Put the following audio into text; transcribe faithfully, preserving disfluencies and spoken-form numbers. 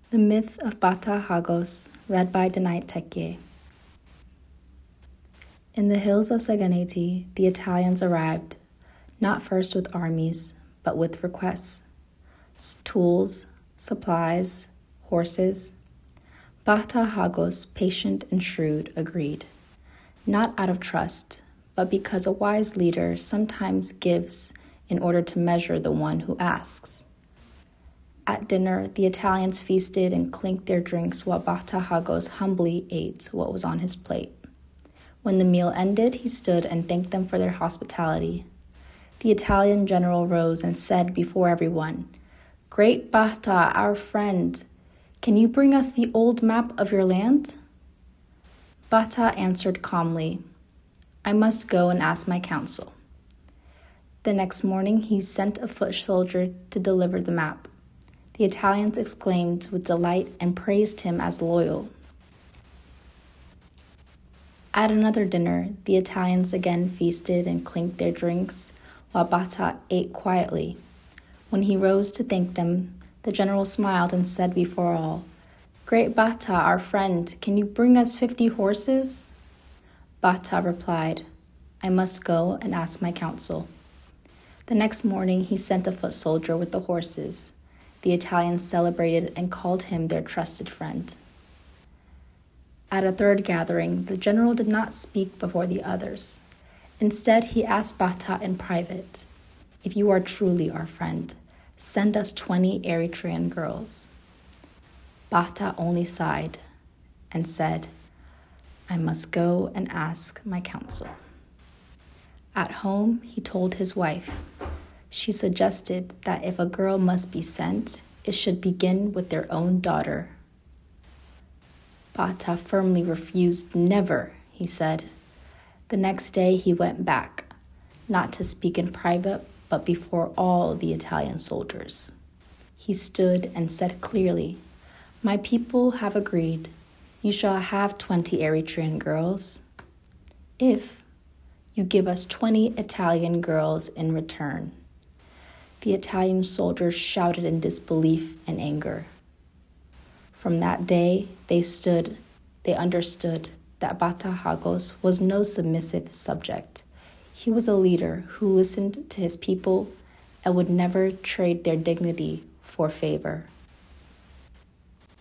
The Myth of Bata Hagos, read by Danai Tekye. In the hills of Saganeti, the Italians arrived, not first with armies, but with requests. Tools, supplies, horses. Bata Hagos, patient and shrewd, agreed, not out of trust, but because a wise leader sometimes gives in order to measure the one who asks. At dinner, the Italians feasted and clinked their drinks while Bata Hagos humbly ate what was on his plate. When the meal ended, he stood and thanked them for their hospitality. The Italian general rose and said before everyone, "Great Bata, our friend, can you bring us the old map of your land?" Bata answered calmly, "I must go and ask my council." The next morning, he sent a foot soldier to deliver the map. The Italians exclaimed with delight and praised him as loyal. At another dinner, the Italians again feasted and clinked their drinks, while Bata ate quietly. When he rose to thank them, the general smiled and said before all, "Great Bata, our friend, can you bring us fifty horses?" Bata replied, "I must go and ask my council." The next morning, he sent a foot soldier with the horses. The Italians celebrated and called him their trusted friend. At a third gathering, the general did not speak before the others. Instead, he asked Bata in private, "If you are truly our friend, send us twenty Eritrean girls." Bata only sighed and said, "I must go and ask my council." At home, he told his wife. She suggested that if a girl must be sent, it should begin with their own daughter. Bata firmly refused. "Never," he said. The next day he went back, not to speak in private, but before all the Italian soldiers. He stood and said clearly, "My people have agreed. You shall have twenty Eritrean girls, if you give us twenty Italian girls in return." The Italian soldiers shouted in disbelief and anger. From that day, they stood, they understood that Bata Hagos was no submissive subject. He was a leader who listened to his people and would never trade their dignity for favor.